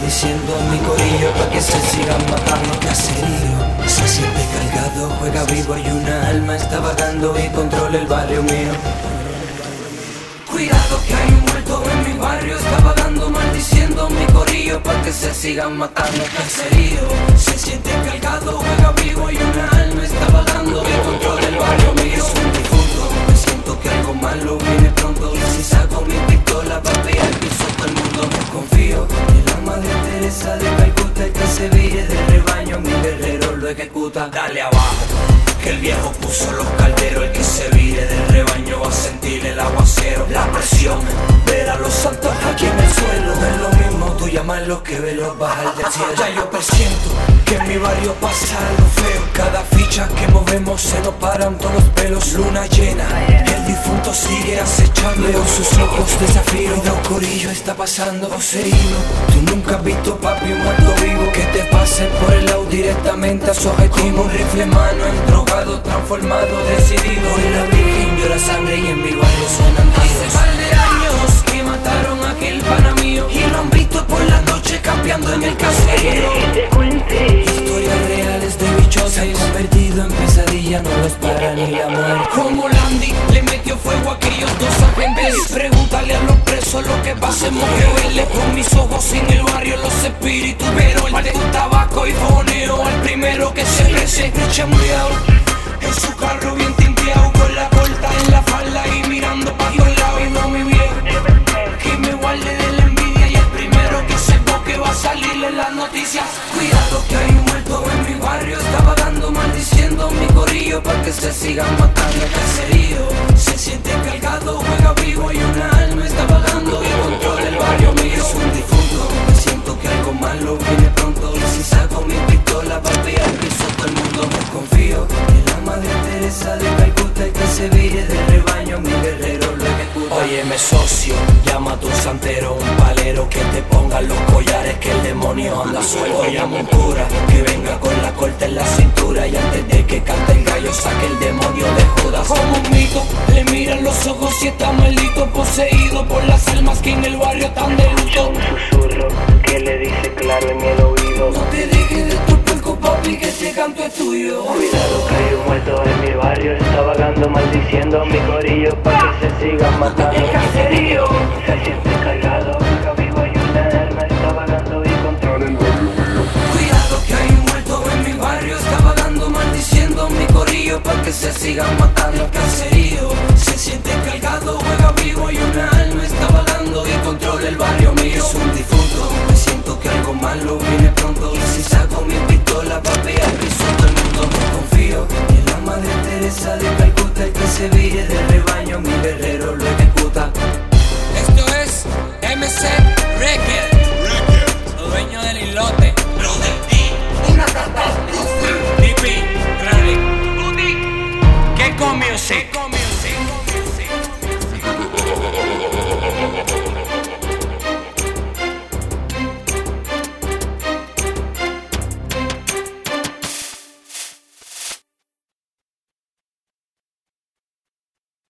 maldiciendo a mi corillo pa' que se sigan matando. Caserío se siente cargado, juega vivo y una alma está vagando y controla el barrio mío. Cuidado que hay un muerto en mi barrio, está vagando maldiciendo a mi corillo pa' que se sigan matando. Caserío se siente cargado, juega vivo y una alma está vagando y controla el barrio mío. Es un difunto, me siento que algo malo viene pronto. Y si saco mi pistola papi al piso todo el mundo me confío. En la madre Teresa de Calcuta, el que se vire del rebaño mi guerrero lo ejecuta. Dale abajo, que el viejo puso los calderos. El que se vire del rebaño va a sentir el aguacero, la presión, ver a los santos aquí en el suelo. No es lo mismo tú llamarlos que verlos bajar del cielo. Ya yo presiento que en mi barrio pasa algo feo. Cada ficha que movemos se nos paran todos los pelos. Luna llena, el difunto sigue acechando. Veo sus ojos desafío. Cuidado corillo, está pasando poseído. Tú nunca has visto papi un muerto vivo que te pase por el lado directamente a su objetivo. Un rifle en mano, drogado, transformado, decidido. Hoy la virgen llora sangre y en mi barrio suenan tiros. Hace par de años que mataron a aquel pana mío y lo han visto por la noche campeando en el caserío. Historias reales de bichos se han convertido en pesadilla, no los para ni la muerte. Como Landy le metió fuego a aquellos dos agentes. Pregúntale a los presos lo que pasemos que verle con mis ojos en el barrio los espíritus. Pero el de tabaco y foneo al primero que se crece chambeado en su carro bien tinteado, con la corta en la falda y mirando pa' todos lados. Y no mi viejo, que me guarde de la envidia y el primero que sepa que va a salirle en las noticias. Cuidado que hay un muerto en mi barrio, está vagando maldiciendo a mi corillo pa' que se sigan matando. Caserío se siente cargado, juega vivo y una alma está vagando y controla el barrio mío. Es un difunto, me siento que algo malo viene pronto. Y si saco mi pistola papi al piso todo el mundo me confío. En la madre Teresa de Calcuta, el que se vire del rebaño mi guerrero lo ejecuta. Óyeme socio, llama a tu santero, un palero que te ponga los collares que el demonio anda suelto. Llama un cura que venga con la corta en la cintura y antes de que cante el gallo saque el demonio de Judas. Como un mito, le miran los ojos y está maldito, poseído por las almas que en el barrio están de luto. Un susurro que le dice claro en el oído: no te dejes de tu puerco papi, que este canto es tuyo. Cuidado que hay un muerto en mi barrio, está vagando maldiciendo a mi corillo pa' que se sigan matando. El caserío se siente cargado, juega vivo y una alma está vagando y controla el barrio. Cuidado que hay un muerto en mi barrio, está vagando maldiciendo a mi corillo pa' que se sigan matando. El caserío se siente cargado, juega vivo y una alma está vagando y controla el barrio mío. Es un difunto, me siento que algo malo viene pronto. Y si saco mi pistola papi al piso todo el mundo me confío. En la madre Teresa de Calcuta, el que se vire del rebaño mi guerrero lo ejecuta. Esto es MC Record, el dueño del islote. Una catástrofe. Pipi, Rally, Keko Music.